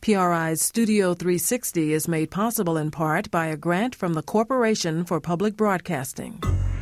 PRI's Studio 360 is made possible in part by a grant from the Corporation for Public Broadcasting.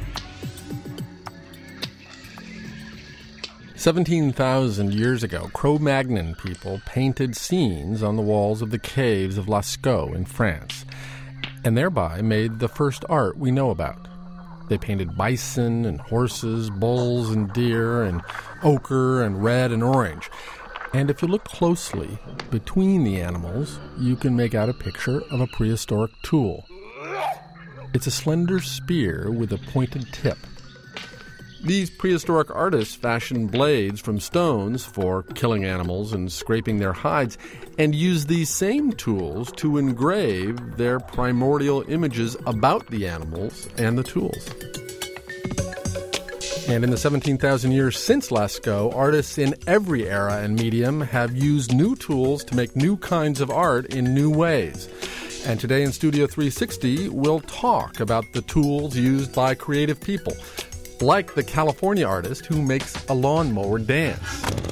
17,000 years ago, Cro-Magnon people painted scenes on the walls of the caves of Lascaux in France, and thereby made the first art we know about. They painted bison and horses, bulls and deer, and ochre and red and orange. And if you look closely between the animals, you can make out a picture of a prehistoric tool. It's a slender spear with a pointed tip. These prehistoric artists fashioned blades from stones for killing animals and scraping their hides, and used these same tools to engrave their primordial images about the animals and the tools. And in the 17,000 years since Lascaux, artists in every era and medium have used new tools to make new kinds of art in new ways. And today in Studio 360, we'll talk about the tools used by creative people, like the California artist who makes a lawnmower dance.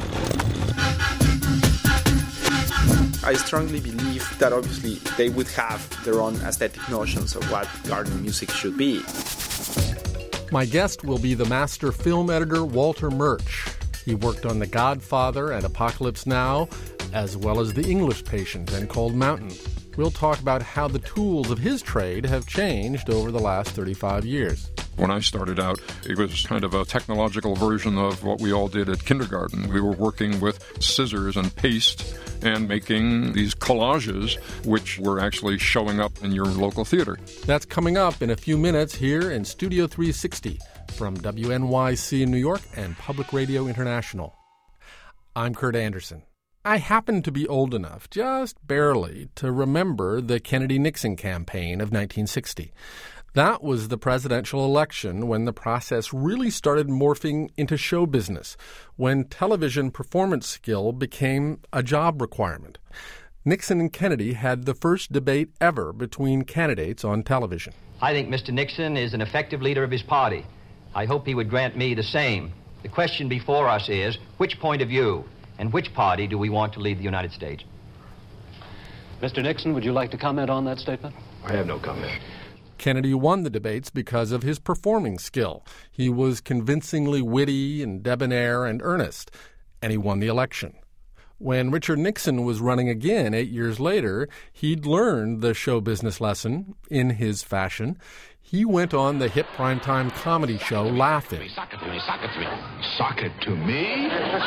I strongly believe that obviously they would have their own aesthetic notions of what garden music should be. My guest will be the master film editor Walter Murch. He worked on The Godfather and Apocalypse Now, as well as The English Patient and Cold Mountain. We'll talk about how the tools of his trade have changed over the last 35 years. When I started out, it was kind of a technological version of what we all did at kindergarten. We were working with scissors and paste and making these collages, which were actually showing up in your local theater. That's coming up in a few minutes here in Studio 360 from WNYC in New York and Public Radio International. I'm Kurt Andersen. I happen to be old enough, just barely, to remember the Kennedy-Nixon campaign of 1960. That was the presidential election when the process really started morphing into show business, when television performance skill became a job requirement. Nixon and Kennedy had the first debate ever between candidates on television. I think Mr. Nixon is an effective leader of his party. I hope he would grant me the same. The question before us is, which point of view and which party do we want to lead the United States? Mr. Nixon, would you like to comment on that statement? I have no comment. Kennedy won the debates because of his performing skill. He was convincingly witty and debonair and earnest, and he won the election. When Richard Nixon was running again 8 years later, he'd learned the show business lesson in his fashion. He went on the hit primetime comedy show Laugh-In. Sock it to me, sock it to me. Sock it to me?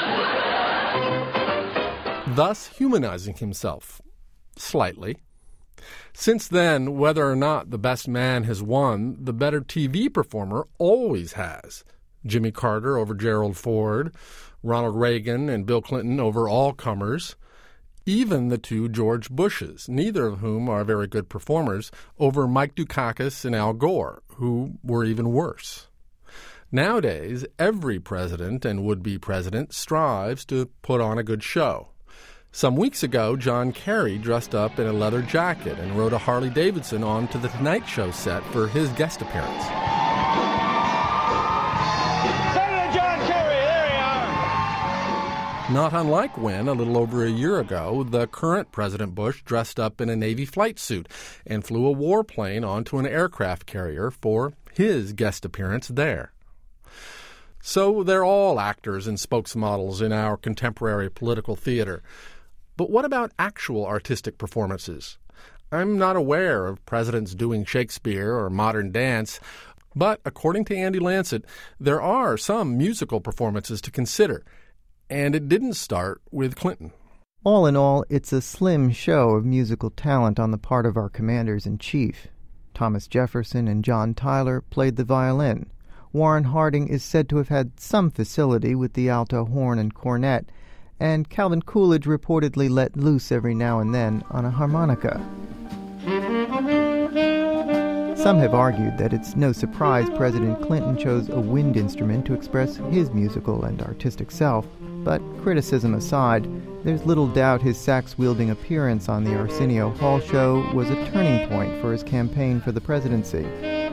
Thus humanizing himself, slightly. Since then, whether or not the best man has won, the better TV performer always has. Jimmy Carter over Gerald Ford, Ronald Reagan and Bill Clinton over all comers, even the two George Bushes, neither of whom are very good performers, over Mike Dukakis and Al Gore, who were even worse. Nowadays, every president and would-be president strives to put on a good show. Some weeks ago, John Kerry dressed up in a leather jacket and rode a Harley-Davidson onto the Tonight Show set for his guest appearance. Senator John Kerry, there you are! Not unlike when, a little over a year ago, the current President Bush dressed up in a Navy flight suit and flew a warplane onto an aircraft carrier for his guest appearance there. So they're all actors and spokesmodels in our contemporary political theater. But what about actual artistic performances? I'm not aware of presidents doing Shakespeare or modern dance, but according to Andy Lancet, there are some musical performances to consider, and it didn't start with Clinton. All in all, it's a slim show of musical talent on the part of our commanders-in-chief. Thomas Jefferson and John Tyler played the violin. Warren Harding is said to have had some facility with the alto horn and cornet, and Calvin Coolidge reportedly let loose every now and then on a harmonica. Some have argued that it's no surprise President Clinton chose a wind instrument to express his musical and artistic self, but criticism aside, there's little doubt his sax-wielding appearance on the Arsenio Hall show was a turning point for his campaign for the presidency.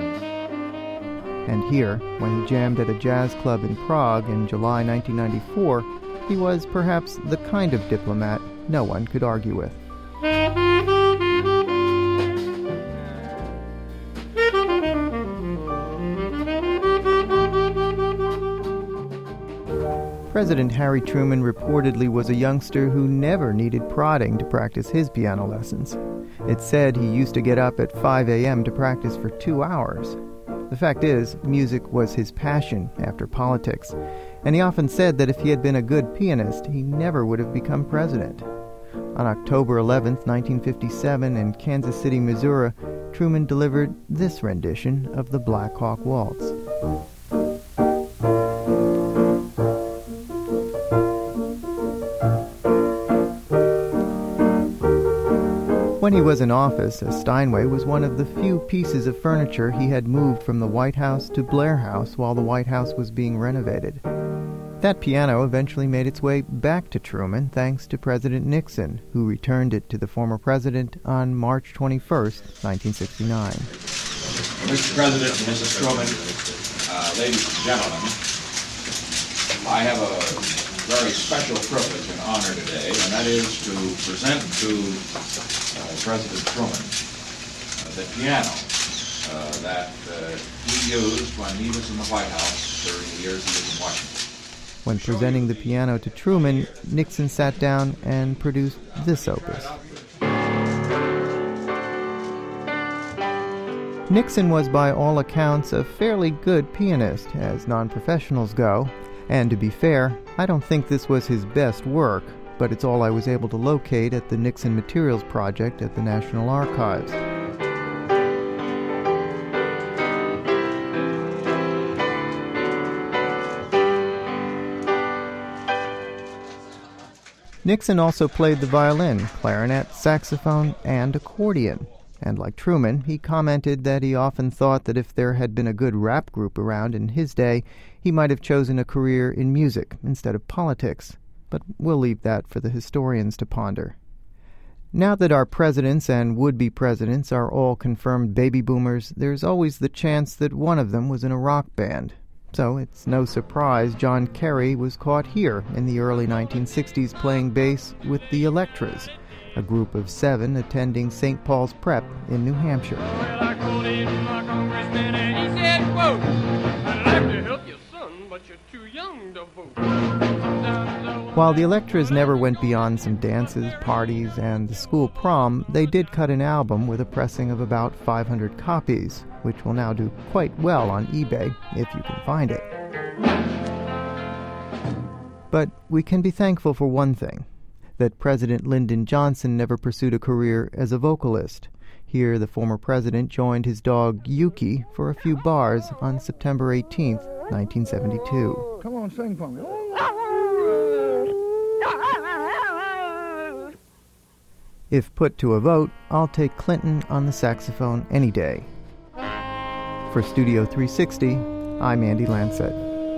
And here, when he jammed at a jazz club in Prague in July 1994, he was perhaps the kind of diplomat no one could argue with. President Harry Truman reportedly was a youngster who never needed prodding to practice his piano lessons. It's said he used to get up at 5 a.m. to practice for 2 hours. The fact is, music was his passion after politics, and he often said that if he had been a good pianist, he never would have become president. On October 11, 1957, in Kansas City, Missouri, Truman delivered this rendition of the Black Hawk Waltz. When he was in office, a Steinway was one of the few pieces of furniture he had moved from the White House to Blair House while the White House was being renovated. That piano eventually made its way back to Truman thanks to President Nixon, who returned it to the former president on March 21, 1969. Mr. President and Mrs. Truman, ladies and gentlemen, I have a very special privilege and honor today, and that is to present to President Truman the piano that he used when he was in the White House during the years he was in Washington. When presenting the piano to Truman, Nixon sat down and produced this opus. Nixon was by all accounts a fairly good pianist, as non-professionals go, and to be fair, I don't think this was his best work, but it's all I was able to locate at the Nixon Materials Project at the National Archives. Nixon also played the violin, clarinet, saxophone, and accordion. And like Truman, he commented that he often thought that if there had been a good rap group around in his day, he might have chosen a career in music instead of politics. But we'll leave that for the historians to ponder. Now that our presidents and would-be presidents are all confirmed baby boomers, there's always the chance that one of them was in a rock band. So it's no surprise John Kerry was caught here in the early 1960s playing bass with the Electras, a group of 7 attending St. Paul's Prep in New Hampshire. Well, I called in my congressman and he said, quote, I'd like to help you, son, but you're too young to vote. While the Electras never went beyond some dances, parties, and the school prom, they did cut an album with a pressing of about 500 copies, which will now do quite well on eBay, if you can find it. But we can be thankful for one thing, that President Lyndon Johnson never pursued a career as a vocalist. Here, the former president joined his dog Yuki for a few bars on September 18, 1972. Come on, sing for me. If put to a vote, I'll take Clinton on the saxophone any day. For Studio 360, I'm Andy Lancet.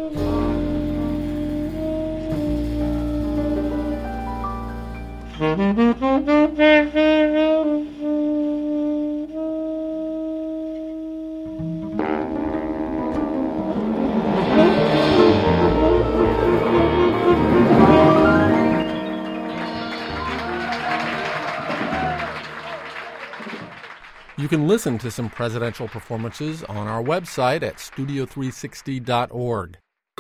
You can listen to some presidential performances on our website at studio360.org.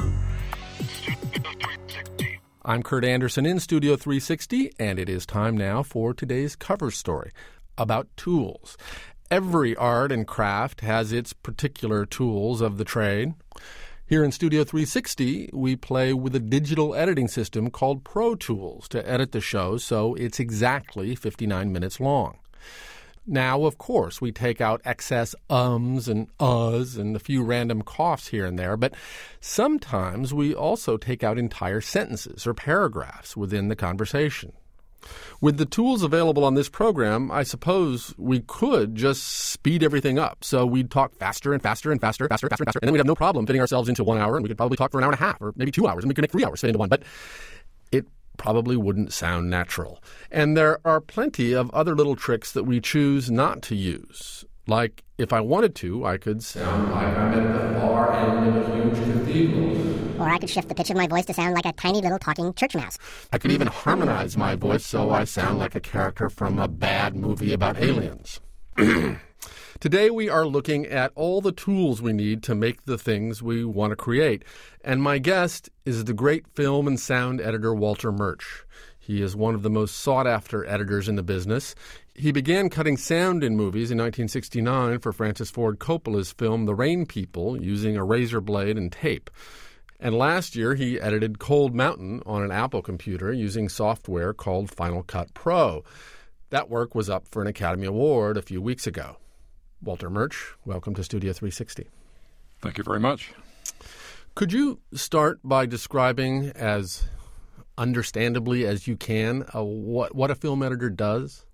I'm Kurt Anderson in Studio 360, and it is time now for today's cover story about tools. Every art and craft has its particular tools of the trade. Here in Studio 360, we play with a digital editing system called Pro Tools to edit the show so it's exactly 59 minutes long. Now, of course, we take out excess ums and uhs and a few random coughs here and there, but sometimes we also take out entire sentences or paragraphs within the conversation. With the tools available on this program, I suppose we could just speed everything up. So we'd talk faster and faster and faster, and then we'd have no problem fitting ourselves into 1 hour, and we could probably talk for an hour and a half or maybe 2 hours, and we could make 3 hours fit into one. But it probably wouldn't sound natural. And there are plenty of other little tricks that we choose not to use. Like, if I wanted to, I could sound like I'm at the far end of a huge cathedral. Or I could shift the pitch of my voice to sound like a tiny little talking church mouse. I could even harmonize my voice so I sound like a character from a bad movie about aliens. Today we are looking at all the tools we need to make the things we want to create. And my guest is the great film and sound editor Walter Murch. He is one of the most sought-after editors in the business. He began cutting sound in movies in 1969 for Francis Ford Coppola's film The Rain People using a razor blade and tape. And last year he edited Cold Mountain on an Apple computer using software called Final Cut Pro. That work was up for an Academy Award a few weeks ago. Walter Murch, welcome to Studio 360. Thank you very much. Could you start by describing as understandably as you can what a film editor does?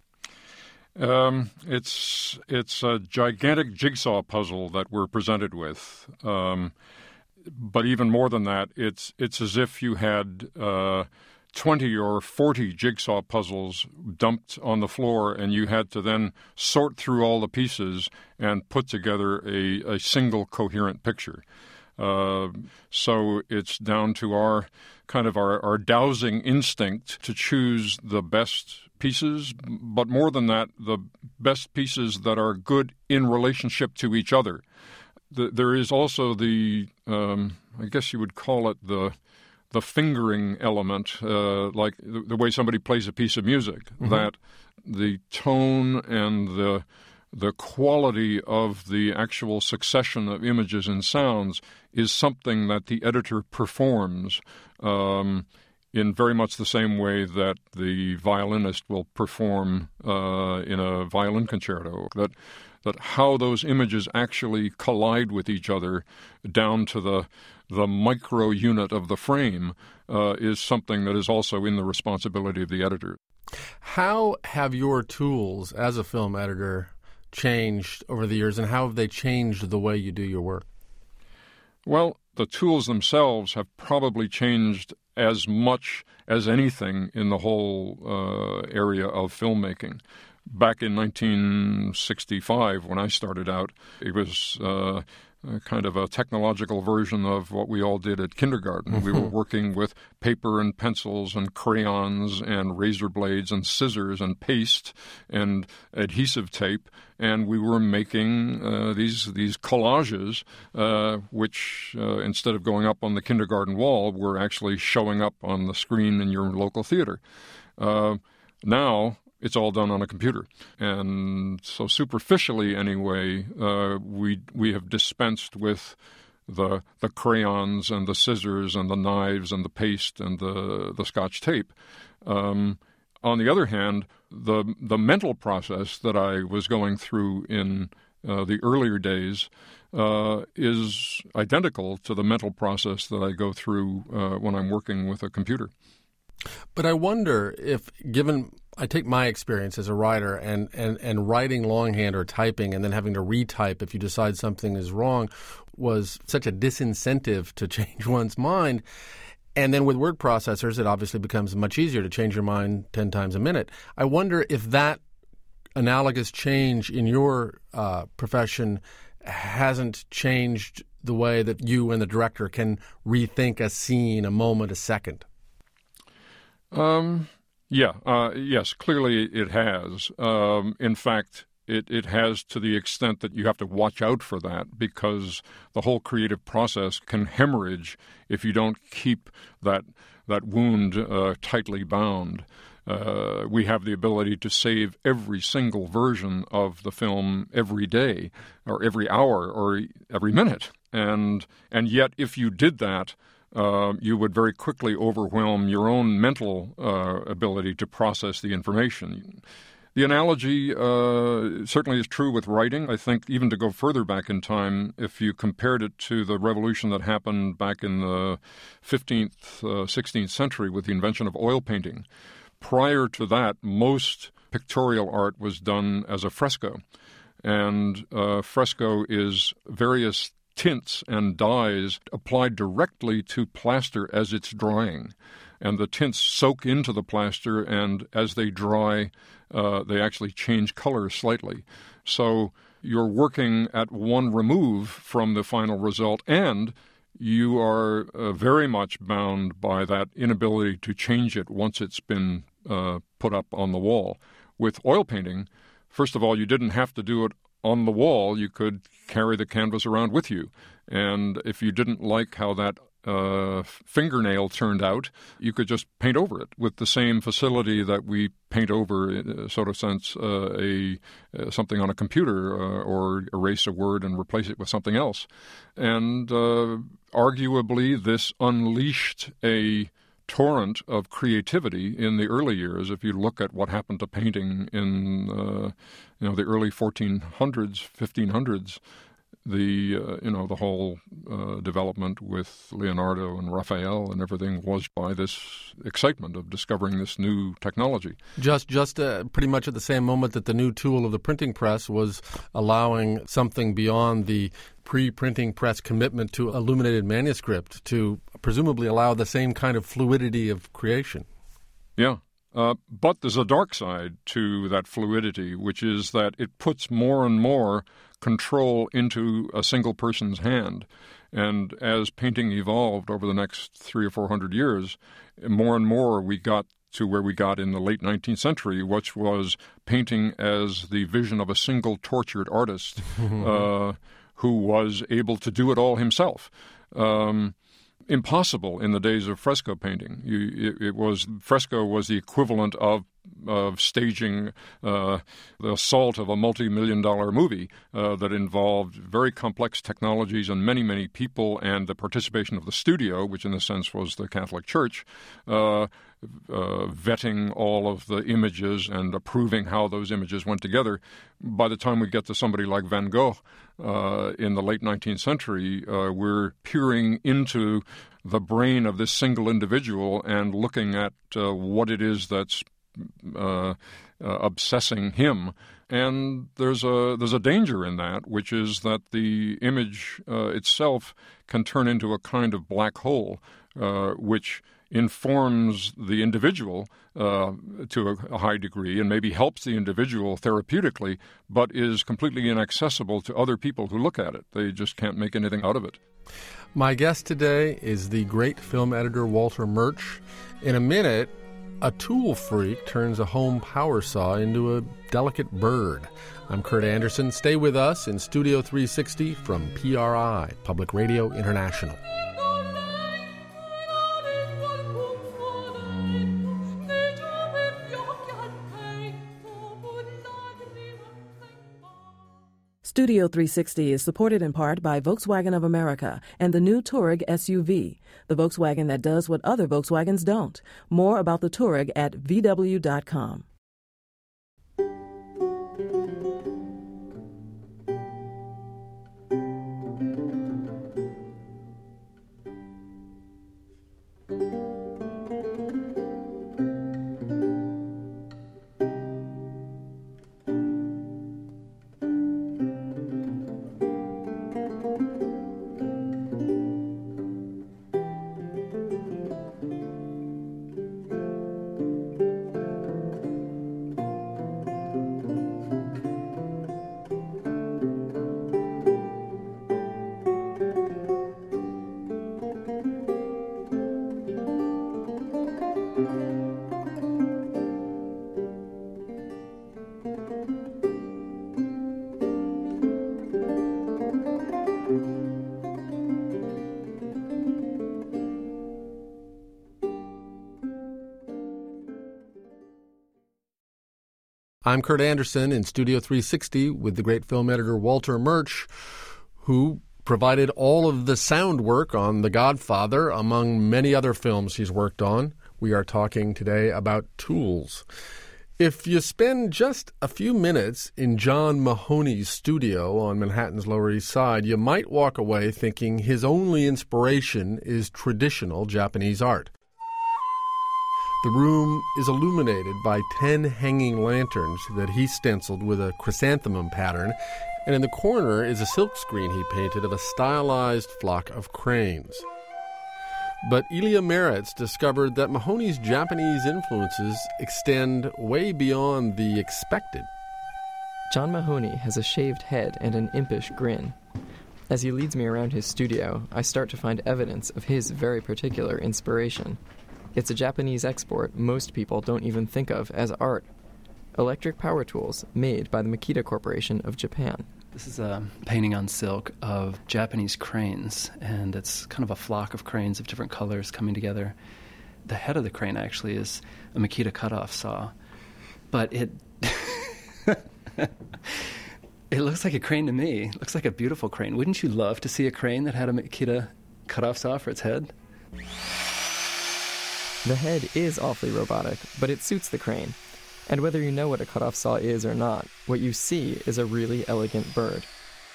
It's a gigantic jigsaw puzzle that we're presented with. But even more than that, it's as if you had 20 or 40 jigsaw puzzles dumped on the floor, and you had to then sort through all the pieces and put together a single coherent picture. So it's down to our dowsing instinct to choose the best pieces, but more than that, the best pieces that are good in relationship to each other. There is also I guess you would call it the fingering element, like the way somebody plays a piece of music, that the tone and the quality of the actual succession of images and sounds is something that the editor performs in very much the same way that the violinist will perform in a violin concerto, that how those images actually collide with each other down to the micro unit of the frame is something that is also in the responsibility of the editor. How have your tools as a film editor changed over the years, and how have they changed the way you do your work? Well, the tools themselves have probably changed as much as anything in the whole area of filmmaking. Back in 1965, when I started out, it was kind of a technological version of what we all did at kindergarten. We were working with paper and pencils and crayons and razor blades and scissors and paste and adhesive tape, and we were making these collages, which instead of going up on the kindergarten wall, were actually showing up on the screen in your local theater. Now, it's all done on a computer. And so superficially anyway, we have dispensed with the crayons and the scissors and the knives and the paste and the Scotch tape. On the other hand, the mental process that I was going through in the earlier days is identical to the mental process that I go through when I'm working with a computer. But I wonder if, given I take my experience as a writer and writing longhand or typing and then having to retype if you decide something is wrong was such a disincentive to change one's mind. And then with word processors, it obviously becomes much easier to change your mind 10 times a minute. I wonder if that analogous change in your profession hasn't changed the way that you and the director can rethink a scene, a moment, a second. Yes, clearly it has. In fact, it has to the extent that you have to watch out for that, because the whole creative process can hemorrhage if you don't keep that wound tightly bound. We have the ability to save every single version of the film every day or every hour or every minute. And yet if you did that, you would very quickly overwhelm your own mental ability to process the information. The analogy certainly is true with writing. I think even to go further back in time, if you compared it to the revolution that happened back in the 15th, 16th century with the invention of oil painting, prior to that, most pictorial art was done as a fresco. And fresco is various tints and dyes applied directly to plaster as it's drying. And the tints soak into the plaster, and as they dry, they actually change color slightly. So you're working at one remove from the final result, and you are very much bound by that inability to change it once it's been put up on the wall. With oil painting, first of all, you didn't have to do it on the wall. You could carry the canvas around with you. And if you didn't like how that fingernail turned out, you could just paint over it with the same facility that we paint over, sort of sense, something on a computer or erase a word and replace it with something else. And arguably, this unleashed a torrent of creativity in the early years. If you look at what happened to painting in the early 1400s, 1500s, the whole development with Leonardo and Raphael and everything was by this excitement of discovering this new technology. Just pretty much at the same moment that the new tool of the printing press was allowing something beyond the pre-printing press commitment to illuminated manuscript to presumably allow the same kind of fluidity of creation. Yeah. But there's a dark side to that fluidity, which is that it puts more and more control into a single person's hand. And as painting evolved over the next 300 or 400 years, more and more we got to where we got in the late 19th century, which was painting as the vision of a single tortured artist who was able to do it all himself. Impossible in the days of fresco painting. Fresco was the equivalent of staging the assault of a multi-million-dollar movie that involved very complex technologies and many, many people, and the participation of the studio, which in a sense was the Catholic Church, vetting all of the images and approving how those images went together. By the time we get to somebody like Van Gogh in the late 19th century, we're peering into the brain of this single individual and looking at what it is that's obsessing him. And there's a danger in that, which is that the image itself can turn into a kind of black hole, which informs the individual to a high degree and maybe helps the individual therapeutically, but is completely inaccessible to other people who look at it. They just can't make anything out of it. My guest today is the great film editor Walter Murch. In a minute, a tool freak turns a home power saw into a delicate bird. I'm Kurt Anderson. Stay with us in Studio 360 from PRI, Public Radio International. Studio 360 is supported in part by Volkswagen of America and the new Touareg SUV, the Volkswagen that does what other Volkswagens don't. More about the Touareg at VW.com. I'm Kurt Anderson in Studio 360 with the great film editor Walter Murch, who provided all of the sound work on The Godfather, among many other films he's worked on. We are talking today about tools. If you spend just a few minutes in John Mahoney's studio on Manhattan's Lower East Side, you might walk away thinking his only inspiration is traditional Japanese art. The room is illuminated by 10 hanging lanterns that he stenciled with a chrysanthemum pattern, and in the corner is a silkscreen he painted of a stylized flock of cranes. But Ilya Meretz discovered that Mahoney's Japanese influences extend way beyond the expected. John Mahoney has a shaved head and an impish grin. As he leads me around his studio, I start to find evidence of his very particular inspiration. It's a Japanese export most people don't even think of as art. Electric power tools made by the Makita Corporation of Japan. This is a painting on silk of Japanese cranes, and it's kind of a flock of cranes of different colors coming together. The head of the crane actually is a Makita cutoff saw, but it it looks like a crane to me. It looks like a beautiful crane. Wouldn't you love to see a crane that had a Makita cutoff saw for its head? The head is awfully robotic, but it suits the crane. And whether you know what a cutoff saw is or not, what you see is a really elegant bird.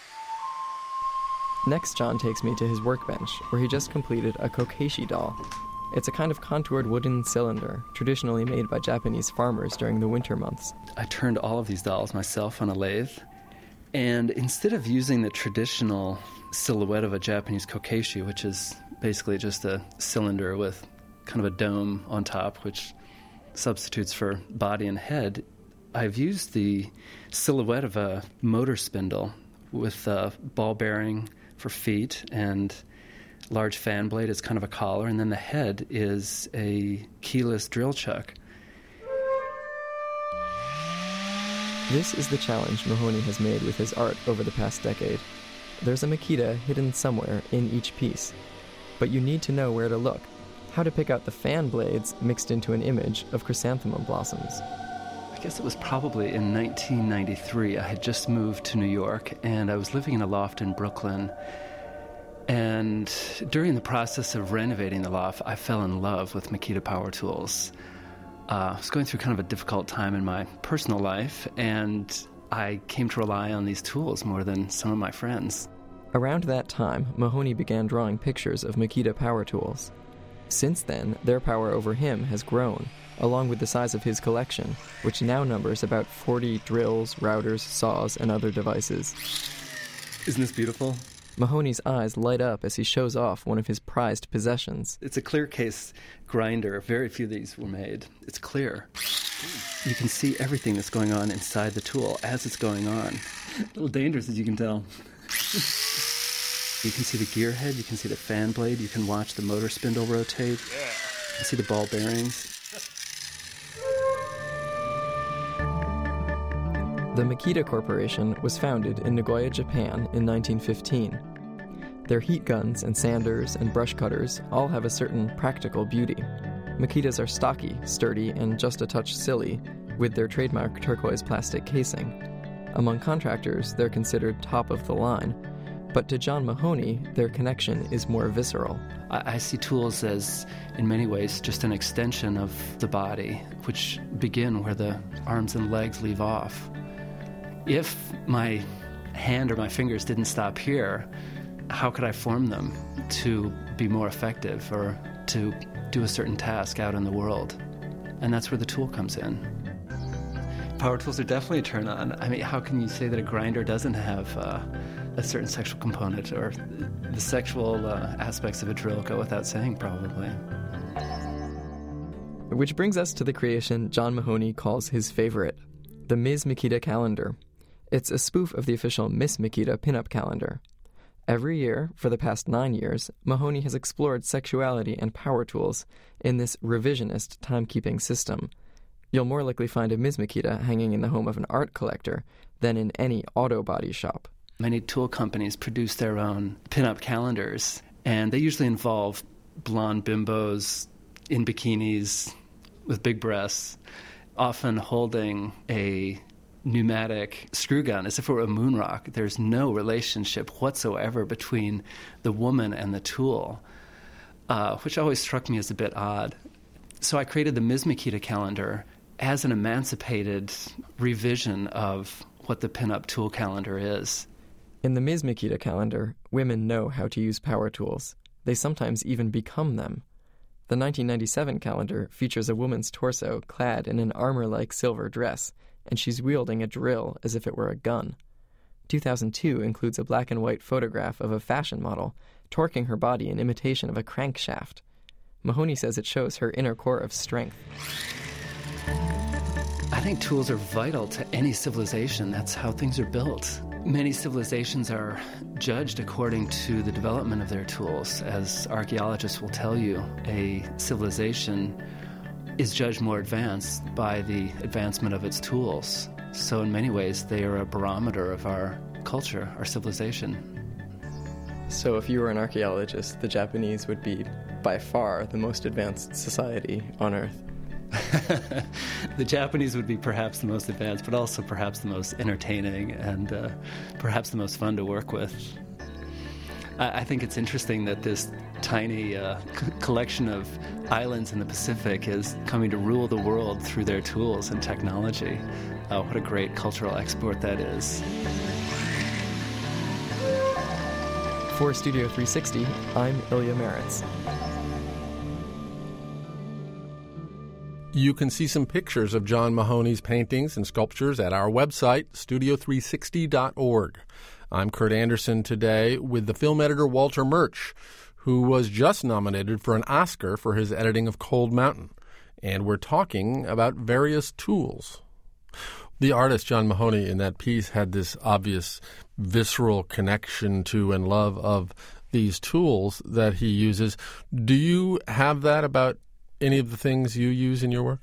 Next, John takes me to his workbench, where he just completed a kokeshi doll. It's a kind of contoured wooden cylinder, traditionally made by Japanese farmers during the winter months. I turned all of these dolls myself on a lathe, and instead of using the traditional silhouette of a Japanese kokeshi, which is basically just a cylinder with kind of a dome on top, which substitutes for body and head, I've used the silhouette of a motor spindle with a ball bearing for feet and large fan blade as kind of a collar, and then the head is a keyless drill chuck. This is the challenge Mahoney has made with his art over the past decade. There's a Makita hidden somewhere in each piece, but you need to know where to look, how to pick out the fan blades mixed into an image of chrysanthemum blossoms. I guess it was probably in 1993. I had just moved to New York, and I was living in a loft in Brooklyn. And during the process of renovating the loft, I fell in love with Makita power tools. I was going through kind of a difficult time in my personal life, and I came to rely on these tools more than some of my friends. Around that time, Mahoney began drawing pictures of Makita power tools. Since then, their power over him has grown, along with the size of his collection, which now numbers about 40 drills, routers, saws, and other devices. Isn't this beautiful? Mahoney's eyes light up as he shows off one of his prized possessions. It's a clear case grinder. Very few of these were made. It's clear. You can see everything that's going on inside the tool as it's going on. A little dangerous, as you can tell. You can see the gear head, you can see the fan blade, you can watch the motor spindle rotate, you can see the ball bearings. The Makita Corporation was founded in Nagoya, Japan in 1915. Their heat guns and sanders and brush cutters all have a certain practical beauty. Makitas are stocky, sturdy, and just a touch silly, with their trademark turquoise plastic casing. Among contractors, they're considered top of the line, but to John Mahoney, their connection is more visceral. I see tools as, in many ways, just an extension of the body, which begin where the arms and legs leave off. If my hand or my fingers didn't stop here, how could I form them to be more effective or to do a certain task out in the world? And that's where the tool comes in. Power tools are definitely a turn on. I mean, how can you say that a grinder doesn't have a certain sexual component, or the sexual aspects of a drill go without saying, probably. Which brings us to the creation John Mahoney calls his favorite, the Ms. Makita calendar. It's a spoof of the official Miss Makita pinup calendar. Every year, for the past 9 years, Mahoney has explored sexuality and power tools in this revisionist timekeeping system. You'll more likely find a Ms. Makita hanging in the home of an art collector than in any auto body shop. Many tool companies produce their own pinup calendars, and they usually involve blonde bimbos in bikinis with big breasts, often holding a pneumatic screw gun as if it were a moon rock. There's no relationship whatsoever between the woman and the tool, which always struck me as a bit odd. So I created the Ms. Makita calendar as an emancipated revision of what the pinup tool calendar is. In the Ms. Makita calendar, women know how to use power tools. They sometimes even become them. The 1997 calendar features a woman's torso clad in an armor-like silver dress, and she's wielding a drill as if it were a gun. 2002 includes a black and white photograph of a fashion model torquing her body in imitation of a crankshaft. Mahoney says it shows her inner core of strength. I think tools are vital to any civilization. That's how things are built. Many civilizations are judged according to the development of their tools. As archaeologists will tell you, a civilization is judged more advanced by the advancement of its tools. So in many ways, they are a barometer of our culture, our civilization. So if you were an archaeologist, the Japanese would be by far the most advanced society on Earth. The Japanese would be perhaps the most advanced, but also perhaps the most entertaining and perhaps the most fun to work with. I think it's interesting that this tiny collection of islands in the Pacific is coming to rule the world through their tools and technology. What a great cultural export that is. For Studio 360, I'm Ilya Maritz. You can see some pictures of John Mahoney's paintings and sculptures at our website, studio360.org. I'm Kurt Anderson today with the film editor Walter Murch, who was just nominated for an Oscar for his editing of Cold Mountain. And we're talking about various tools. The artist John Mahoney in that piece had this obvious visceral connection to and love of these tools that he uses. Do you have that about any of the things you use in your work?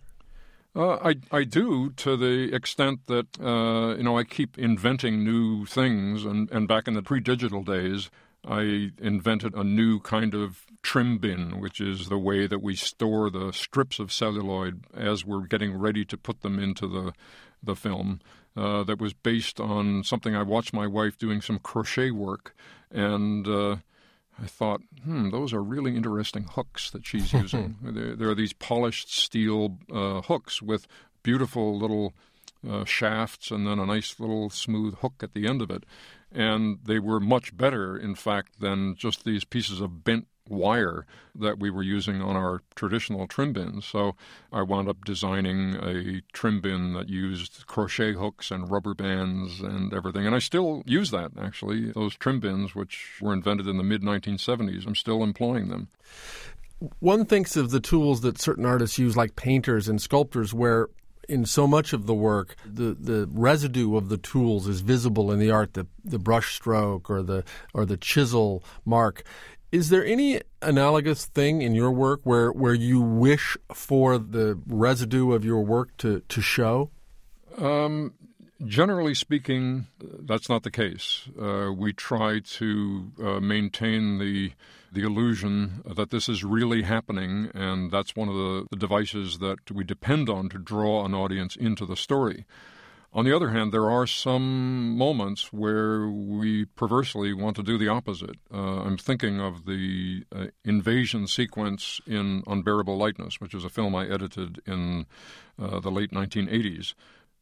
I do, to the extent that, I keep inventing new things. And back in the pre-digital days, I invented a new kind of trim bin, which is the way that we store the strips of celluloid as we're getting ready to put them into the film. That was based on something I watched my wife doing some crochet work, and I thought, those are really interesting hooks that she's using. There are these polished steel hooks with beautiful little shafts and then a nice little smooth hook at the end of it. And they were much better, in fact, than just these pieces of bent wire that we were using on our traditional trim bins. So I wound up designing a trim bin that used crochet hooks and rubber bands and everything. And I still use that, actually. Those trim bins, which were invented in the mid-1970s, I'm still employing them. One thinks of the tools that certain artists use, like painters and sculptors, where in so much of the work, the residue of the tools is visible in the art, the brush stroke or the chisel mark. Is there any analogous thing in your work where you wish for the residue of your work to show? Generally speaking, that's not the case. We try to maintain the illusion that this is really happening, and that's one of the devices that we depend on to draw an audience into the story. On the other hand, there are some moments where we perversely want to do the opposite. I'm thinking of the invasion sequence in Unbearable Lightness, which is a film I edited in the late 1980s.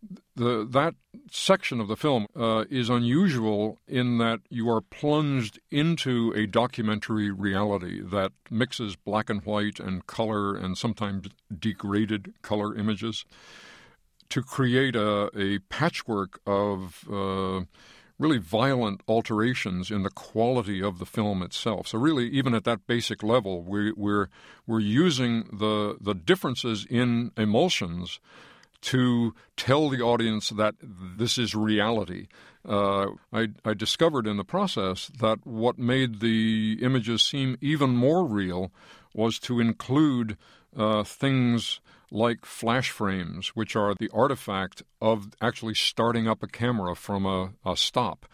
That section of the film is unusual in that you are plunged into a documentary reality that mixes black and white and color and sometimes degraded color images to create a patchwork of really violent alterations in the quality of the film itself. So really, even at that basic level, we're using the differences in emulsions to tell the audience that this is reality. I discovered in the process that what made the images seem even more real was to include things like flash frames, which are the artifact of actually starting up a camera from a stop,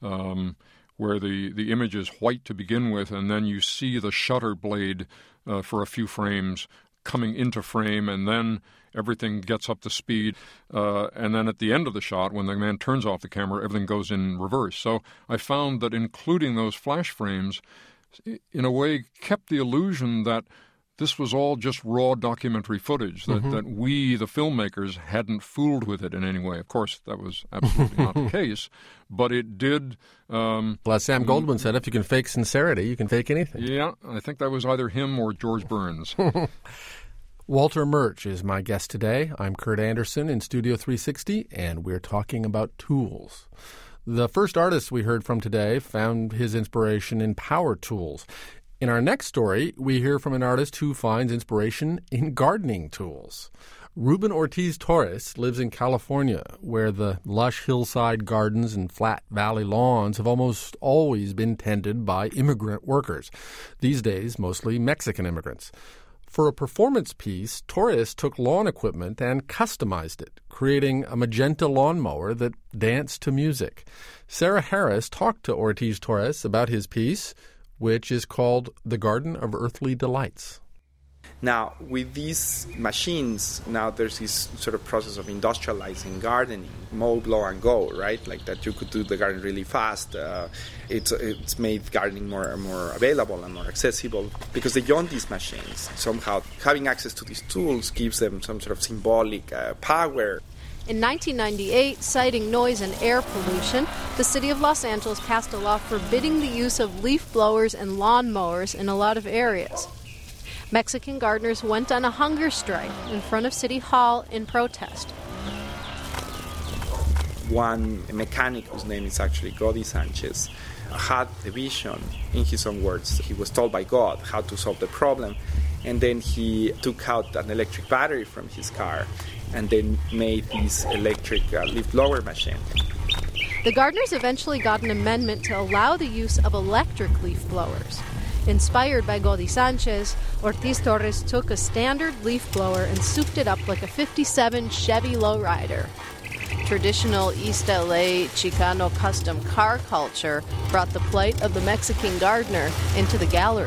where the image is white to begin with, and then you see the shutter blade for a few frames coming into frame, and then everything gets up to speed. And then at the end of the shot, when the man turns off the camera, everything goes in reverse. So I found that including those flash frames, in a way, kept the illusion that this was all just raw documentary footage, that we, the filmmakers, hadn't fooled with it in any way. Of course, that was absolutely not the case, but it did... well, as Sam Goldwyn said, if you can fake sincerity, you can fake anything. Yeah, I think that was either him or George Burns. Walter Murch is my guest today. I'm Kurt Anderson in Studio 360, and we're talking about tools. The first artist we heard from today found his inspiration in power tools. In our next story, we hear from an artist who finds inspiration in gardening tools. Ruben Ortiz Torres lives in California, where the lush hillside gardens and flat valley lawns have almost always been tended by immigrant workers, these days mostly Mexican immigrants. For a performance piece, Torres took lawn equipment and customized it, creating a magenta lawnmower that danced to music. Sarah Harris talked to Ortiz Torres about his piece, which is called The Garden of Earthly Delights. Now, with these machines, now there's this sort of process of industrializing gardening, mow, blow, and go, right? Like that you could do the garden really fast. It's made gardening more available and more accessible because they own these machines. Somehow, having access to these tools gives them some sort of symbolic power. In 1998, citing noise and air pollution, the city of Los Angeles passed a law forbidding the use of leaf blowers and lawn mowers in a lot of areas. Mexican gardeners went on a hunger strike in front of City Hall in protest. One mechanic, whose name is actually Gody Sanchez, had the vision, in his own words. He was told by God how to solve the problem, and then he took out an electric battery from his car and then made this electric leaf blower machine. The gardeners eventually got an amendment to allow the use of electric leaf blowers. Inspired by Gody Sanchez, Ortiz Torres took a standard leaf blower and souped it up like a 57 Chevy lowrider. Traditional East LA Chicano custom car culture brought the plight of the Mexican gardener into the gallery.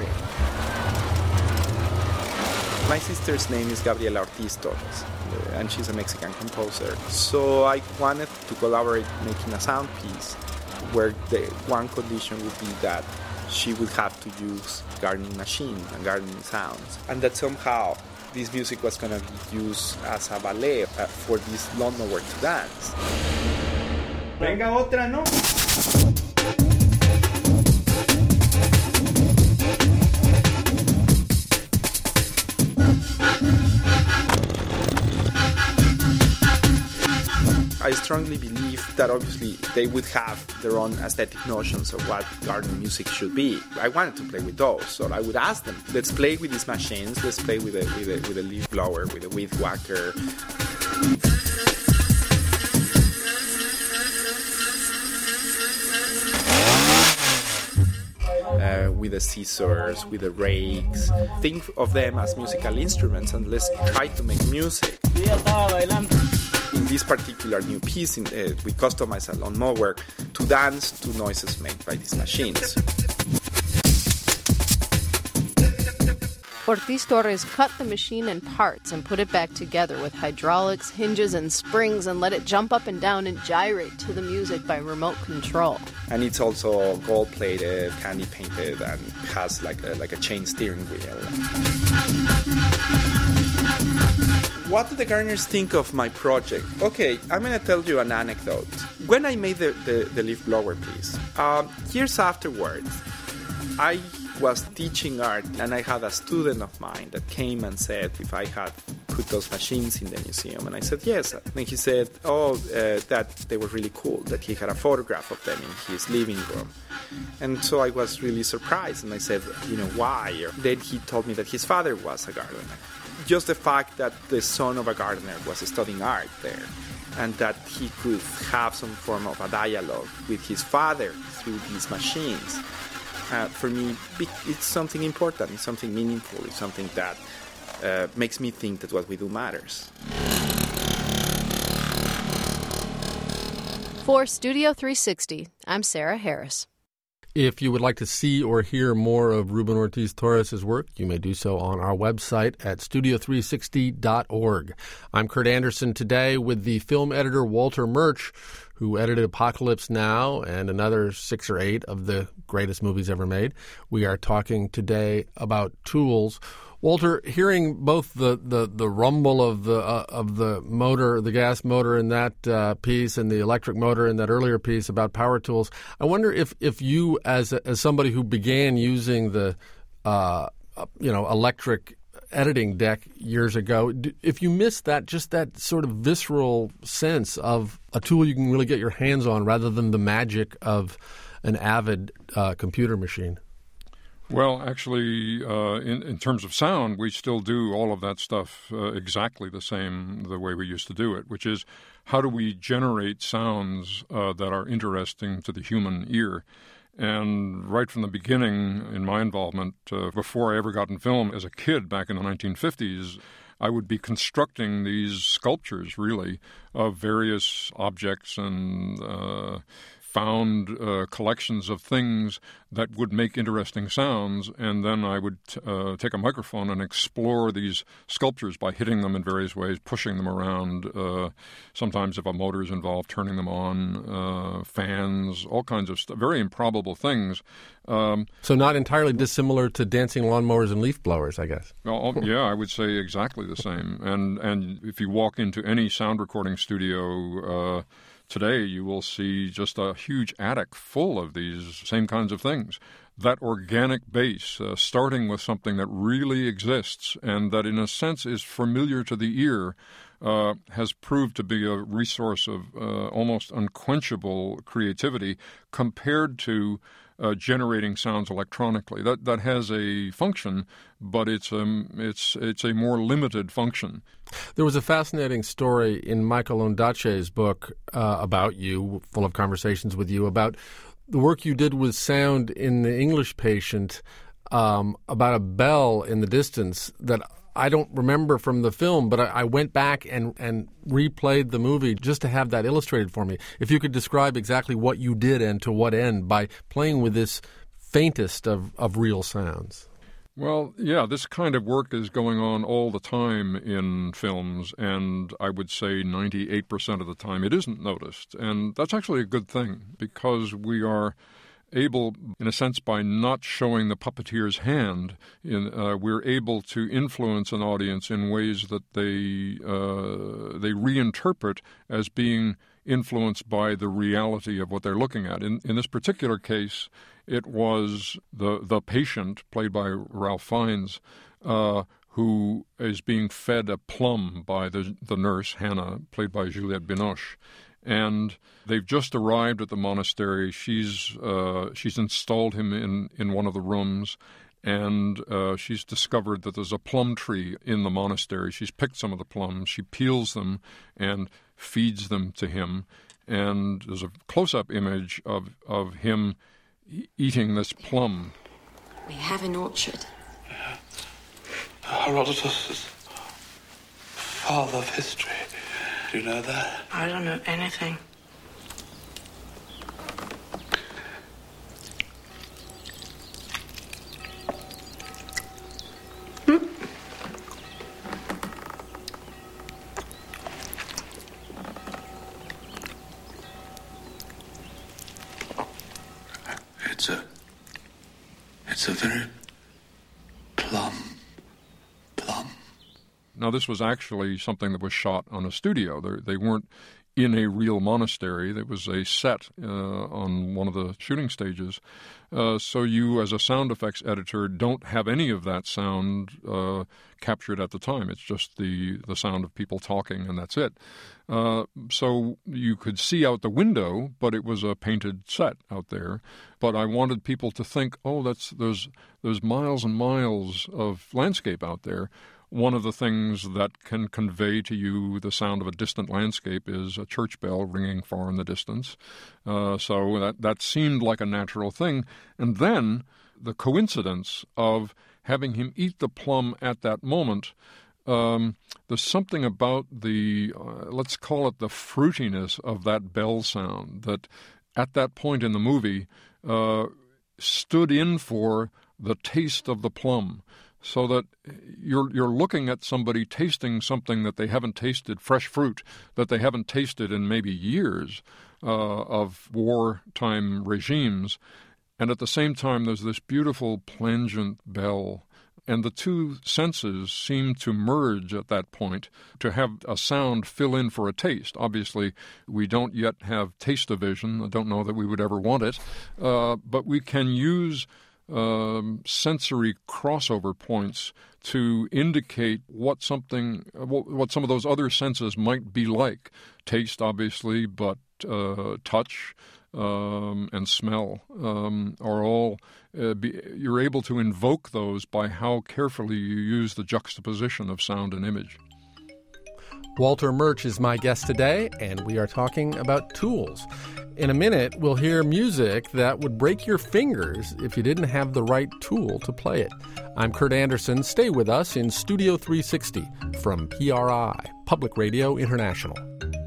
My sister's name is Gabriela Ortiz Torres, and she's a Mexican composer. So I wanted to collaborate making a sound piece where the one condition would be that she would have to use gardening machine and gardening sounds, and that somehow this music was going to be used as a ballet for this lawnmower to dance. Venga otra, ¿no? I strongly believe that obviously they would have their own aesthetic notions of what garden music should be. I wanted to play with those, so I would ask them, let's play with these machines, let's play with a leaf blower, with a weed whacker. With the scissors, with the rakes. Think of them as musical instruments and let's try to make music. In this particular new piece, we customized a lawnmower to dance to noises made by these machines. Ortiz Torres cut the machine in parts and put it back together with hydraulics, hinges, and springs and let it jump up and down and gyrate to the music by remote control. And it's also gold-plated, candy-painted, and has like a chain steering wheel. What do the gardeners think of my project? Okay, I'm going to tell you an anecdote. When I made the leaf blower piece, years afterwards, I was teaching art, and I had a student of mine that came and said if I had put those machines in the museum, and I said yes. And he said, that they were really cool, that he had a photograph of them in his living room. And so I was really surprised, and I said, why? Then he told me that his father was a gardener. Just the fact that the son of a gardener was studying art there, and that he could have some form of a dialogue with his father through these machines, for me, it's something important, it's something meaningful, it's something that makes me think that what we do matters. For Studio 360, I'm Sarah Harris. If you would like to see or hear more of Ruben Ortiz Torres' work, you may do so on our website at studio360.org. I'm Kurt Anderson today with the film editor Walter Murch, who edited Apocalypse Now and another 6 or 8 of the greatest movies ever made. We are talking today about tools. Walter, hearing both the rumble of the motor, the gas motor in that piece, and the electric motor in that earlier piece about power tools, I wonder if you, as somebody who began using the electric editing deck years ago, if you miss that sort of visceral sense of a tool you can really get your hands on rather than the magic of an Avid computer machine. Well, actually, in terms of sound, we still do all of that stuff exactly the way we used to do it, which is how do we generate sounds that are interesting to the human ear? And right from the beginning in my involvement, before I ever got in film as a kid back in the 1950s, I would be constructing these sculptures, really, of various objects and found collections of things that would make interesting sounds, and then I would take a microphone and explore these sculptures by hitting them in various ways, pushing them around, sometimes if a motor is involved, turning them on, fans, all kinds of stuff, very improbable things. So not entirely dissimilar to dancing lawnmowers and leaf blowers, I guess. Well, yeah, I would say exactly the same. And if you walk into any sound recording studio today, you will see just a huge attic full of these same kinds of things. That organic base, starting with something that really exists and that in a sense is familiar to the ear, has proved to be a resource of almost unquenchable creativity compared to generating sounds electronically. That has a function, but it's a more limited function. There was a fascinating story in Michael Ondaatje's book about you, full of conversations with you, about the work you did with sound in The English Patient, about a bell in the distance that I don't remember from the film, but I went back and replayed the movie just to have that illustrated for me. If you could describe exactly what you did and to what end by playing with this faintest of real sounds. Well, yeah, this kind of work is going on all the time in films, and I would say 98% of the time it isn't noticed. And that's actually a good thing, because we are able, in a sense, by not showing the puppeteer's hand, we're able to influence an audience in ways that they reinterpret as being influenced by the reality of what they're looking at. In this particular case, it was the patient, played by Ralph Fiennes, who is being fed a plum by the nurse, Hannah, played by Juliette Binoche. And they've just arrived at the monastery. She's installed him in one of the rooms, and she's discovered that there's a plum tree in the monastery. She's picked some of the plums. She peels them and feeds them to him. And there's a close-up image of him eating this plum. We have an orchard. Herodotus is father of history. Do you know that? I don't know anything. It's a very plum. Now, this was actually something that was shot on a studio. They weren't in a real monastery. There was a set on one of the shooting stages. So you, as a sound effects editor, don't have any of that sound captured at the time. It's just the sound of people talking, and that's it. So you could see out the window, but it was a painted set out there. But I wanted people to think, oh, there's miles and miles of landscape out there. One of the things that can convey to you the sound of a distant landscape is a church bell ringing far in the distance. So that seemed like a natural thing. And then the coincidence of having him eat the plum at that moment, there's something about let's call it the fruitiness of that bell sound that at that point in the movie stood in for the taste of the plum. So that you're looking at somebody tasting something that they haven't tasted, fresh fruit, that they haven't tasted in maybe years of wartime regimes. And at the same time, there's this beautiful plangent bell. And the two senses seem to merge at that point to have a sound fill in for a taste. Obviously, we don't yet have taste-o-vision. I don't know that we would ever want it. But we can use sensory crossover points to indicate what some of those other senses might be like. Taste, obviously, but touch, and smell are all, you're able to invoke those by how carefully you use the juxtaposition of sound and image. Walter Murch is my guest today, and we are talking about tools. In a minute, we'll hear music that would break your fingers if you didn't have the right tool to play it. I'm Kurt Anderson. Stay with us in Studio 360 from PRI, Public Radio International.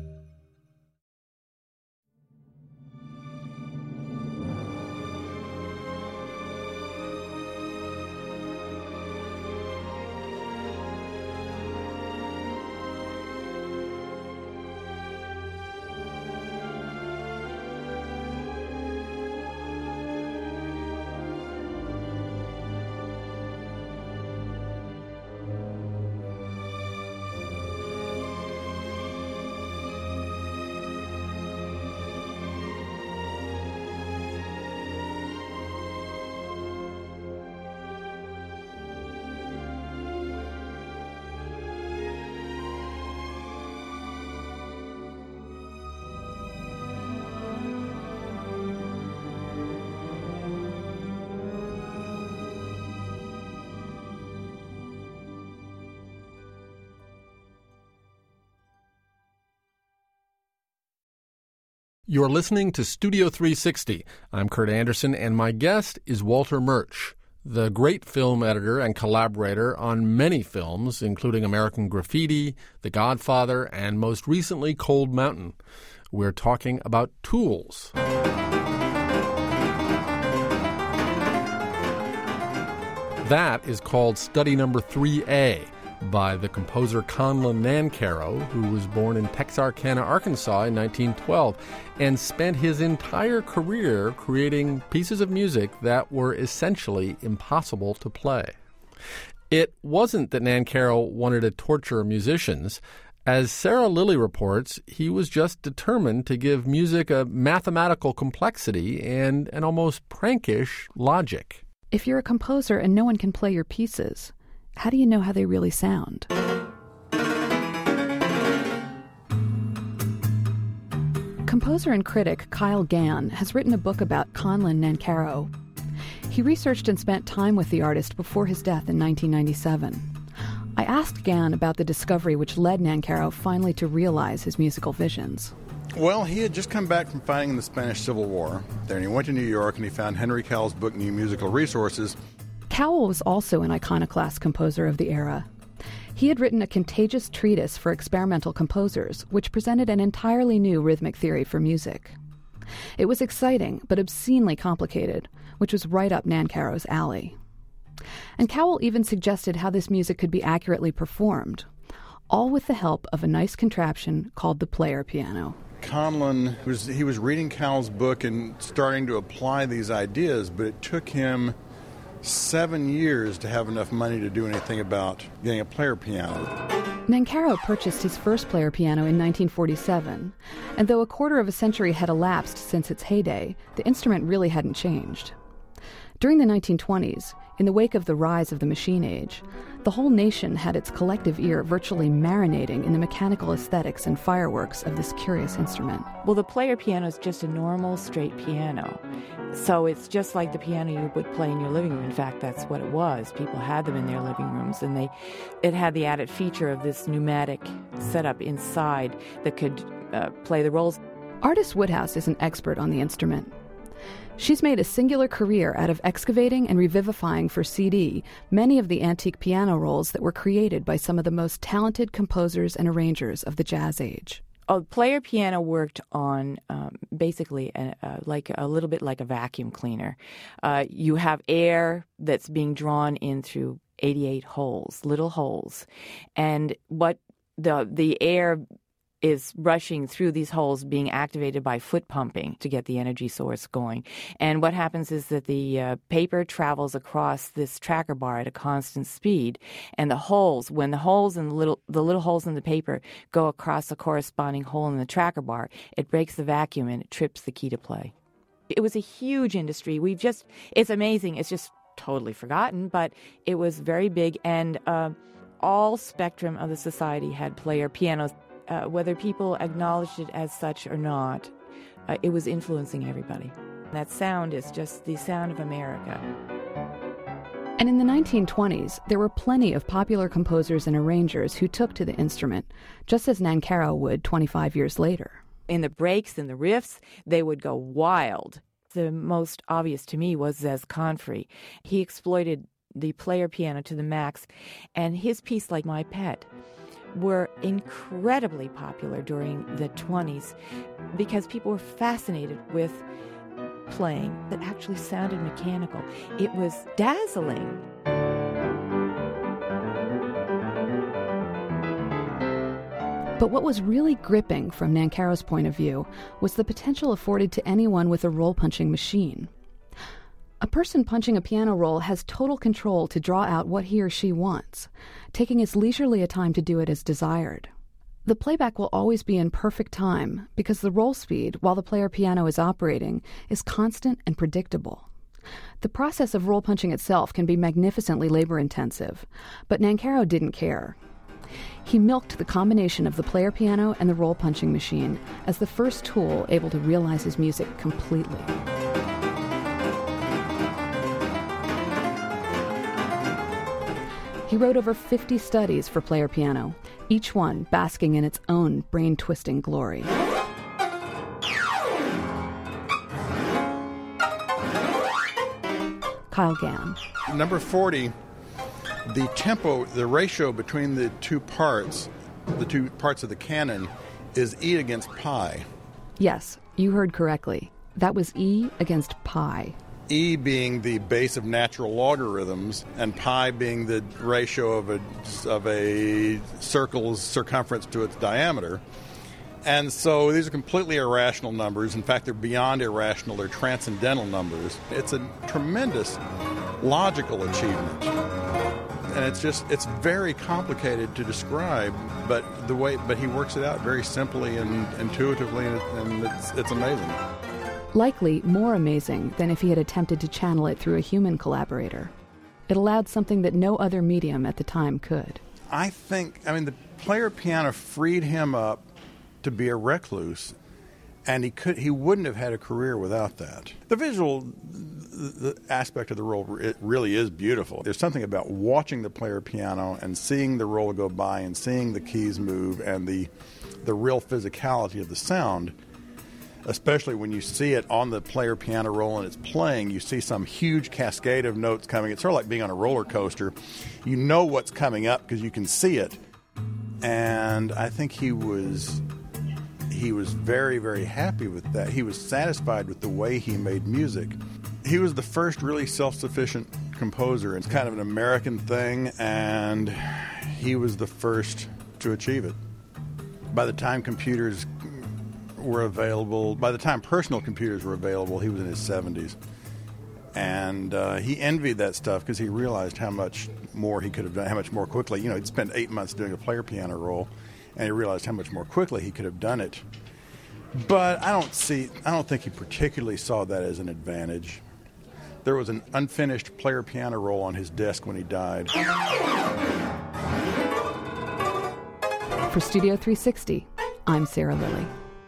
You're listening to Studio 360. I'm Kurt Anderson, and my guest is Walter Murch, the great film editor and collaborator on many films, including American Graffiti, The Godfather, and most recently Cold Mountain. We're talking about tools. That is called study number 3A. By the composer Conlon Nancarrow, who was born in Texarkana, Arkansas in 1912, and spent his entire career creating pieces of music that were essentially impossible to play. It wasn't that Nancarrow wanted to torture musicians. As Sarah Lilly reports, he was just determined to give music a mathematical complexity and an almost prankish logic. If you're a composer and no one can play your pieces, how do you know how they really sound? Composer and critic Kyle Gann has written a book about Conlon Nancarrow. He researched and spent time with the artist before his death in 1997. I asked Gann about the discovery which led Nancarrow finally to realize his musical visions. Well, he had just come back from fighting in the Spanish Civil War. Then he went to New York and he found Henry Cowell's book, New Musical Resources. Cowell was also an iconoclast composer of the era. He had written a contagious treatise for experimental composers, which presented an entirely new rhythmic theory for music. It was exciting, but obscenely complicated, which was right up Nancarrow's alley. And Cowell even suggested how this music could be accurately performed, all with the help of a nice contraption called the player piano. Conlon, he was reading Cowell's book and starting to apply these ideas, but it took him 7 years to have enough money to do anything about getting a player piano. Nancarrow purchased his first player piano in 1947, and though a quarter of a century had elapsed since its heyday, the instrument really hadn't changed. During the 1920s, in the wake of the rise of the machine age, the whole nation had its collective ear virtually marinating in the mechanical aesthetics and fireworks of this curious instrument. Well, the player piano is just a normal straight piano. So it's just like the piano you would play in your living room. In fact, that's what it was. People had them in their living rooms, and it had the added feature of this pneumatic setup inside that could play the rolls. Artis Woodhouse is an expert on the instrument. She's made a singular career out of excavating and revivifying for CD many of the antique piano rolls that were created by some of the most talented composers and arrangers of the jazz age. A player piano worked on basically like a little bit like a vacuum cleaner. You have air that's being drawn in through 88 holes, little holes, and what the air is rushing through these holes, being activated by foot pumping to get the energy source going. And what happens is that the paper travels across this tracker bar at a constant speed, and the holes, when the holes in the little holes in the paper go across a corresponding hole in the tracker bar, it breaks the vacuum and it trips the key to play. It was a huge industry. It's amazing. It's just totally forgotten, but it was very big, and all spectrum of the society had player pianos. Whether people acknowledged it as such or not, it was influencing everybody. That sound is just the sound of America. And in the 1920s, there were plenty of popular composers and arrangers who took to the instrument, just as Nancarrow would 25 years later. In the breaks and the riffs, they would go wild. The most obvious to me was Zez Confrey. He exploited the player piano to the max, and his piece, like My Pet, were incredibly popular during the 20s because people were fascinated with playing that actually sounded mechanical. It was dazzling. But what was really gripping from Nancarrow's point of view was the potential afforded to anyone with a roll-punching machine. A person punching a piano roll has total control to draw out what he or she wants, taking as leisurely a time to do it as desired. The playback will always be in perfect time because the roll speed, while the player piano is operating, is constant and predictable. The process of roll punching itself can be magnificently labor-intensive, but Nancarrow didn't care. He milked the combination of the player piano and the roll punching machine as the first tool able to realize his music completely. He wrote over 50 studies for player piano, each one basking in its own brain-twisting glory. Kyle Gann. Number 40, the tempo, the ratio between the two parts of the canon is E against pi. Yes, you heard correctly. That was E against pi. E being the base of natural logarithms, and pi being the ratio of a circle's circumference to its diameter. And so these are completely irrational numbers. In fact, they're beyond irrational. They're transcendental numbers. It's a tremendous logical achievement. And it's very complicated to describe, but he works it out very simply and intuitively, and it's amazing. Likely more amazing than if he had attempted to channel it through a human collaborator. It allowed something that no other medium at the time could. The player piano freed him up to be a recluse, and he wouldn't have had a career without that. The visual aspect of the roll, it really is beautiful. There's something about watching the player piano and seeing the roll go by and seeing the keys move and the real physicality of the sound. Especially when you see it on the player piano roll and it's playing, you see some huge cascade of notes coming. It's sort of like being on a roller coaster. You know what's coming up because you can see it. And I think he was very, very happy with that. He was satisfied with the way he made music. He was the first really self-sufficient composer. It's kind of an American thing, and he was the first to achieve it. By the time computers were available, by the time personal computers were available, he was in his 70s. And he envied that stuff because he realized how much more he could have done, how much more quickly. He'd spent 8 months doing a player piano roll, and he realized how much more quickly he could have done it. But I don't think he particularly saw that as an advantage. There was an unfinished player piano roll on his desk when he died. For Studio 360, I'm Sarah Lilly.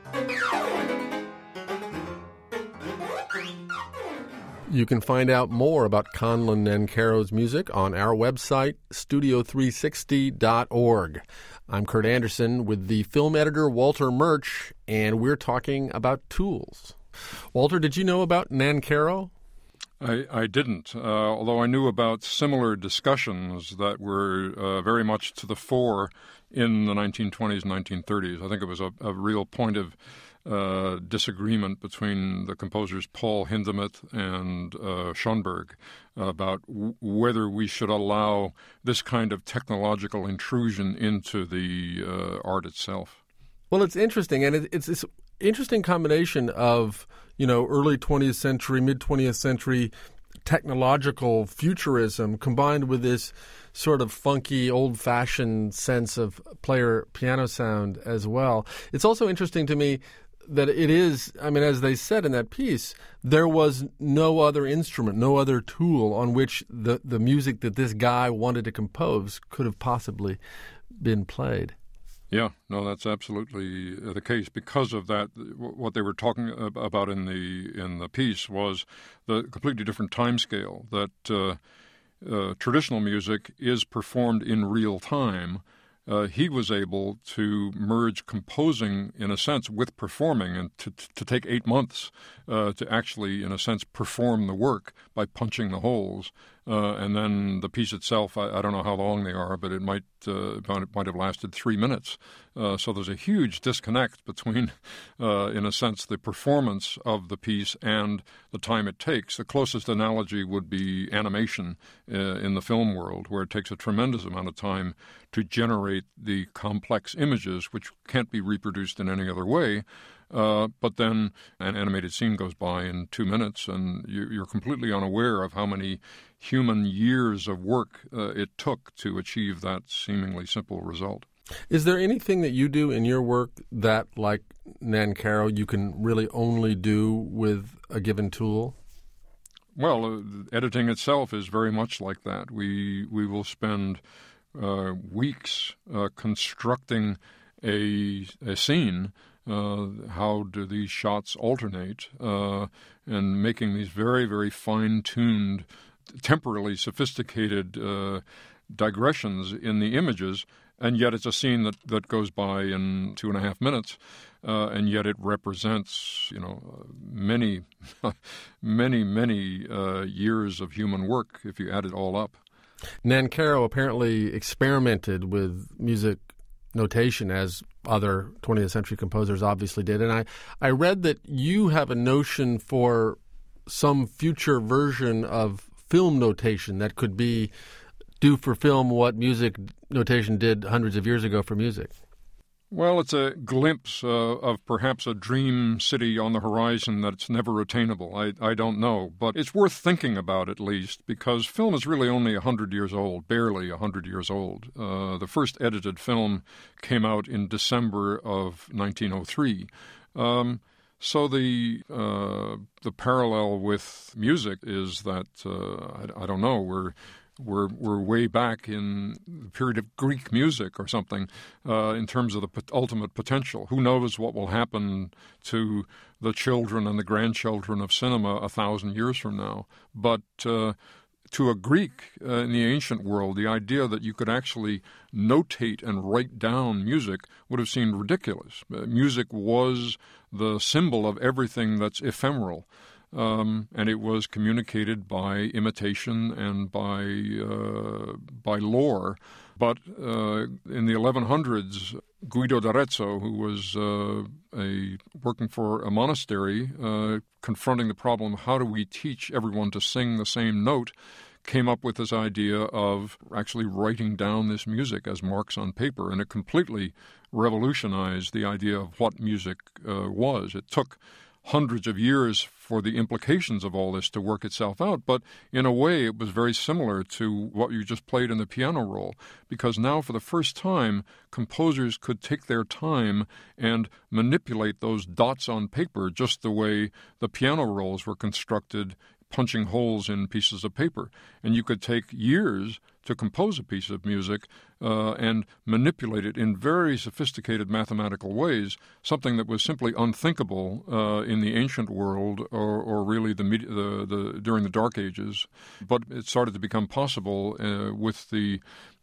You can find out more about Conlon Nancarrow's music on our website, studio360.org. I'm Kurt Anderson with the film editor Walter Murch, and we're talking about tools. Walter, did you know about Nancarrow? I didn't, although I knew about similar discussions that were very much to the fore in the 1920s and 1930s. I think it was a real point of disagreement between the composers Paul Hindemith and Schoenberg about whether we should allow this kind of technological intrusion into the art itself. Well, it's interesting, and it's this interesting combination of, early 20th century, mid-20th century technological futurism combined with this sort of funky, old-fashioned sense of player piano sound as well. It's also interesting to me that it is, as they said in that piece, there was no other instrument, no other tool on which the music that this guy wanted to compose could have possibly been played. Yeah, no, that's absolutely the case. Because of that, what they were talking about in the piece was the completely different time scale, that traditional music is performed in real time. He was able to merge composing, in a sense, with performing, and to take 8 months to actually, in a sense, perform the work by punching the holes. And then the piece itself, I don't know how long they are, but it might have lasted 3 minutes. So there's a huge disconnect between, in a sense, the performance of the piece and the time it takes. The closest analogy would be animation in the film world, where it takes a tremendous amount of time to generate the complex images, which can't be reproduced in any other way. But then an animated scene goes by in 2 minutes, and you're completely unaware of how many human years of work it took to achieve that seemingly simple result. Is there anything that you do in your work that, like Nancarrow, you can really only do with a given tool? Well, editing itself is very much like that. We will spend weeks constructing a scene. How do these shots alternate, and making these very, very fine-tuned, temporally sophisticated digressions in the images, and yet it's a scene that goes by in 2.5 minutes, and yet it represents, many, many years of human work if you add it all up. Nancarrow apparently experimented with music notation, as other 20th century composers obviously did. And I read that you have a notion for some future version of film notation that could do for film what music notation did hundreds of years ago for music. Well, it's a glimpse of perhaps a dream city on the horizon that's never attainable. I don't know, but it's worth thinking about at least, because film is really only 100 years old, barely 100 years old. The first edited film came out in December of 1903. So the parallel with music is that, I don't know, we're way back in the period of Greek music or something in terms of the ultimate potential. Who knows what will happen to the children and the grandchildren of cinema 1,000 years from now. But to a Greek in the ancient world, the idea that you could actually notate and write down music would have seemed ridiculous. Music was the symbol of everything that's ephemeral. And it was communicated by imitation and by lore. But in the 1100s, Guido d'Arezzo, who was working for a monastery, confronting the problem, how do we teach everyone to sing the same note, came up with this idea of actually writing down this music as marks on paper. And it completely revolutionized the idea of what music was. It took hundreds of years for the implications of all this to work itself out, but in a way it was very similar to what you just played in the piano roll, because now for the first time composers could take their time and manipulate those dots on paper just the way the piano rolls were constructed, punching holes in pieces of paper. And you could take years to compose a piece of music and manipulate it in very sophisticated mathematical ways, something that was simply unthinkable in the ancient world or really during the Dark Ages. But it started to become possible with the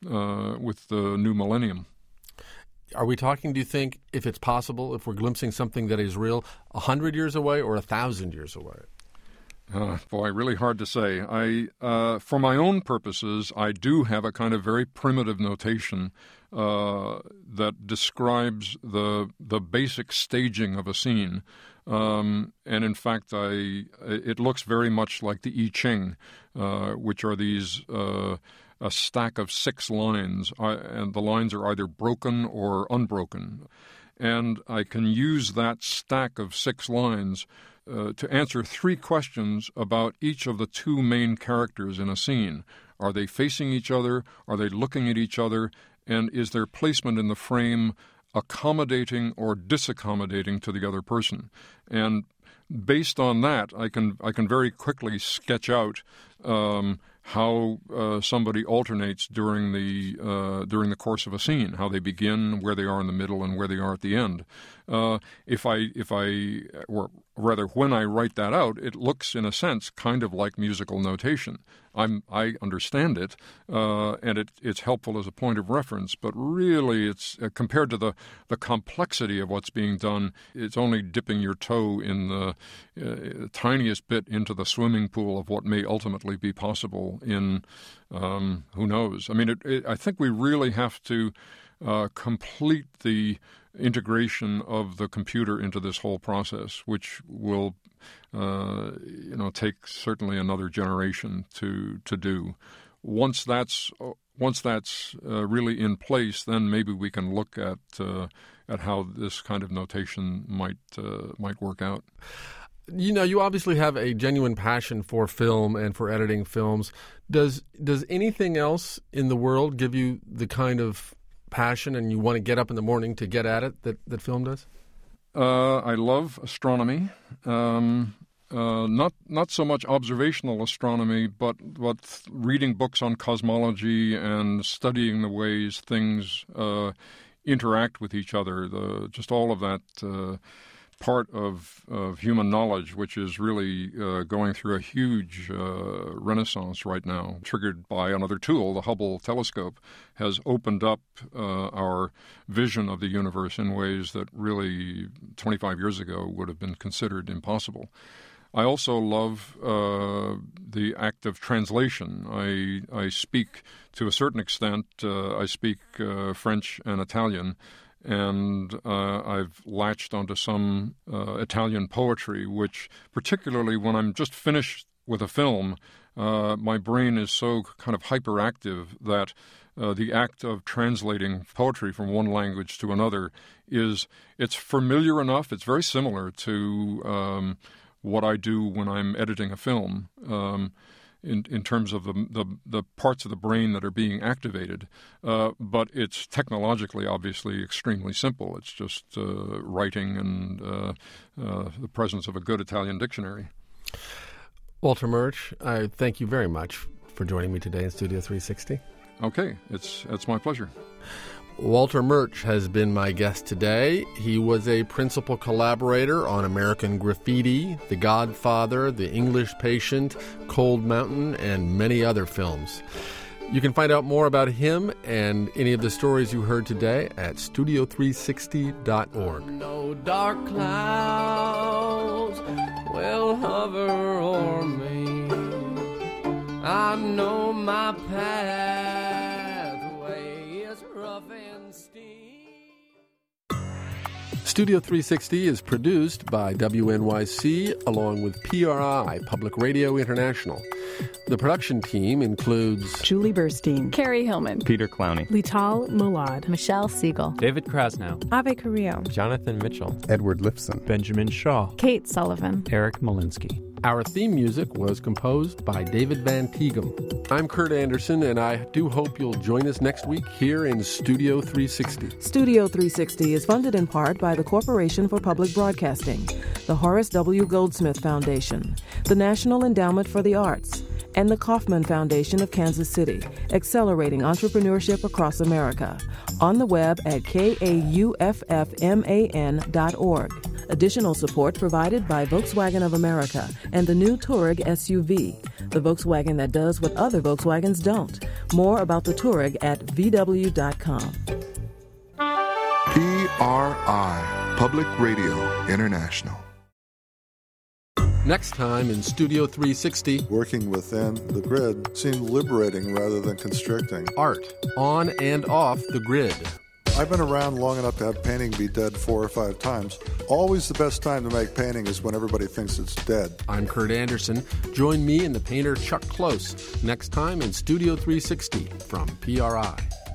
new millennium. Are we talking, do you think, if it's possible, if we're glimpsing something that is real, 100 years away or 1,000 years away? Boy, really hard to say. For my own purposes, I do have a kind of very primitive notation that describes the basic staging of a scene. And in fact, it looks very much like the I Ching, which are these a stack of 6 lines, and the lines are either broken or unbroken. And I can use that stack of 6 lines to answer 3 questions about each of the 2 main characters in a scene. Are they facing each other? Are they looking at each other? And is their placement in the frame accommodating or disaccommodating to the other person? And based on that, I can very quickly sketch out how somebody alternates during the course of a scene, how they begin, where they are in the middle, and where they are at the end. Or rather, when I write that out, it looks, in a sense, kind of like musical notation. I understand it, and it's helpful as a point of reference, but really it's, compared to the complexity of what's being done, it's only dipping your toe in the tiniest bit into the swimming pool of what may ultimately be possible in, who knows. I mean, I think we really have to complete the integration of the computer into this whole process, which will take certainly another generation to do. Once that's really in place, then maybe we can look at how this kind of notation might work out. You obviously have a genuine passion for film and for editing films. Does anything else in the world give you the kind of passion and you want to get up in the morning to get at it that film does? I love astronomy. Not so much observational astronomy, but reading books on cosmology and studying the ways things interact with each other. Just all of that part of human knowledge, which is really going through a huge renaissance right now, triggered by another tool. The Hubble telescope has opened up our vision of the universe in ways that really 25 years ago would have been considered impossible. I also love the act of translation. I speak, to a certain extent, I speak French and Italian, and I've latched onto some Italian poetry, which particularly when I'm just finished with a film, my brain is so kind of hyperactive that the act of translating poetry from one language to another it's familiar enough. It's very similar to what I do when I'm editing a film. In terms of the parts of the brain that are being activated. But it's technologically, obviously, extremely simple. It's just writing and the presence of a good Italian dictionary. Walter Murch, I thank you very much for joining me today in Studio 360. Okay, it's my pleasure. Walter Murch has been my guest today. He was a principal collaborator on American Graffiti, The Godfather, The English Patient, Cold Mountain, and many other films. You can find out more about him and any of the stories you heard today at studio360.org. No dark clouds will hover o'er me. I know my pathway is rough and steep. Studio 360 is produced by WNYC along with PRI, Public Radio International. The production team includes Julie Burstein, Carrie Hillman, Peter Clowney, Lital Mulad, Michelle Siegel, David Krasnow, Ave Carrillo, Jonathan Mitchell, Edward Lifson, Benjamin Shaw, Kate Sullivan, Eric Malinsky. Our theme music was composed by David Van Tighem. I'm Kurt Anderson, and I do hope you'll join us next week here in Studio 360. Studio 360 is funded in part by the Corporation for Public Broadcasting, the Horace W. Goldsmith Foundation, the National Endowment for the Arts, and the Kauffman Foundation of Kansas City, accelerating entrepreneurship across America. On the web at kauffman.org. Additional support provided by Volkswagen of America and the new Touareg SUV, the Volkswagen that does what other Volkswagens don't. More about the Touareg at VW.com. PRI, Public Radio International. Next time in Studio 360. Working within the grid seemed liberating rather than constricting. Art, on and off the grid. I've been around long enough to have painting be dead 4 or 5 times. Always the best time to make painting is when everybody thinks it's dead. I'm Kurt Anderson. Join me and the painter Chuck Close next time in Studio 360 from PRI.